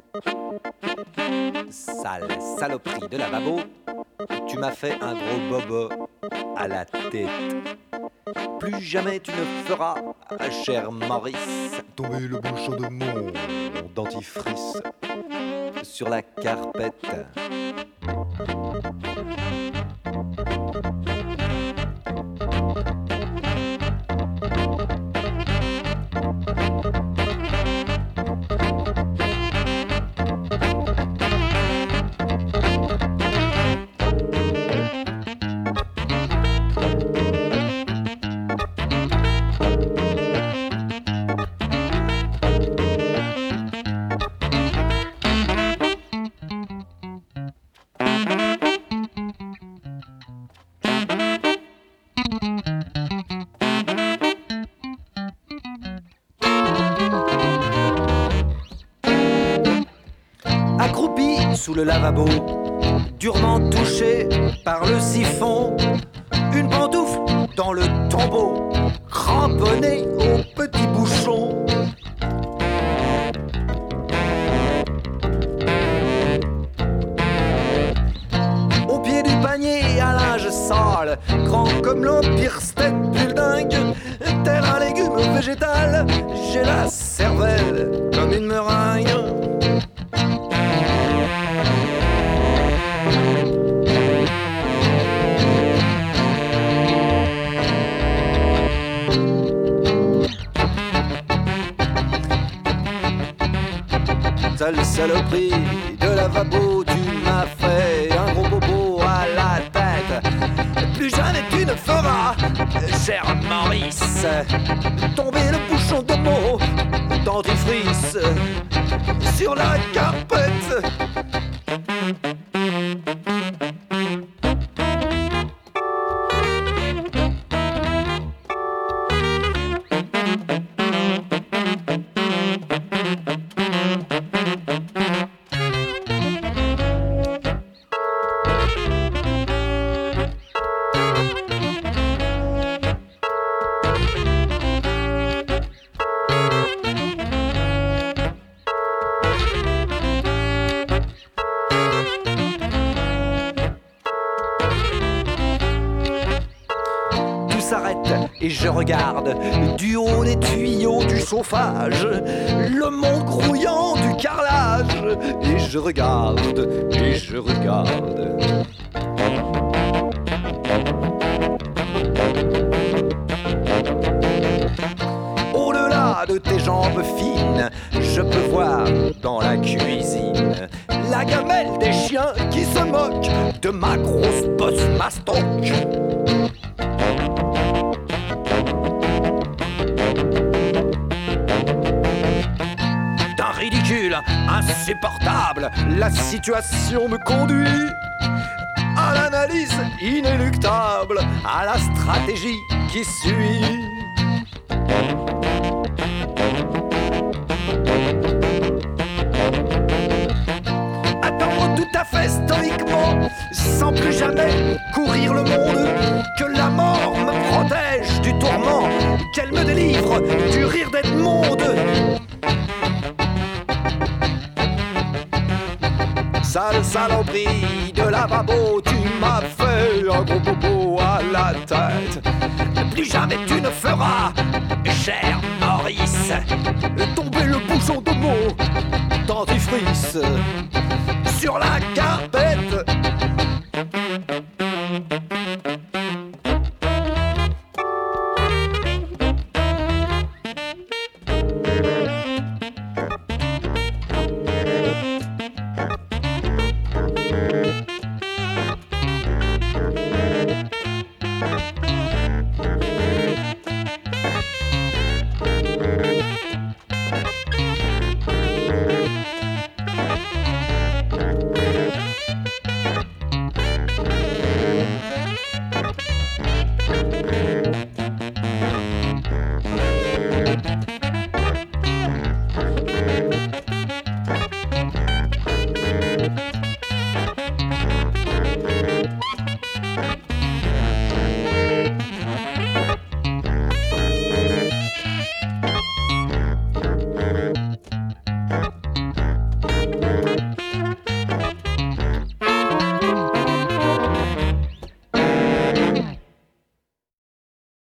Sale saloperie de lavabo, tu m'as fait un gros bobo à la tête. Plus jamais tu ne feras, cher Maurice, tomber le bouchon de mon dentifrice sur la carpette. Accroupi sous le lavabo, durement touché par le siphon, une pantoufle dans le tombeau, cramponné au petit bouchon. Au pied du panier à linge sale, grand comme l'Empire State Building, tel un légume végétal, j'ai la cervelle comme une meringue. Sale saloperie de lavabo, tu m'as fait un gros bobo à la tête. Plus jamais tu ne feras, cher Maurice, tomber le bouchon de mon dentifrice sur la carpette. S'arrête et je regarde du haut des tuyaux du chauffage le monde grouillant du carrelage, et je regarde et je regarde. Au-delà de tes jambes fines, je peux voir dans la cuisine la gamelle des chiens qui se moquent de ma grosse bosse mastoc. D'un ridicule insupportable, la situation me conduit à l'analyse inéluctable, à la stratégie qui suit. Attendre tout à fait stoïquement, sans plus jamais courir le monde, que la mort me protège du tourment, qu'elle me délivre du rire d'Edmonde. Sale saloperie de lavabo, tu m'as fait un gros bobo à la tête. Plus jamais tu ne feras, cher Maurice, tomber le bouchon de mon dentifrice sur la carpette.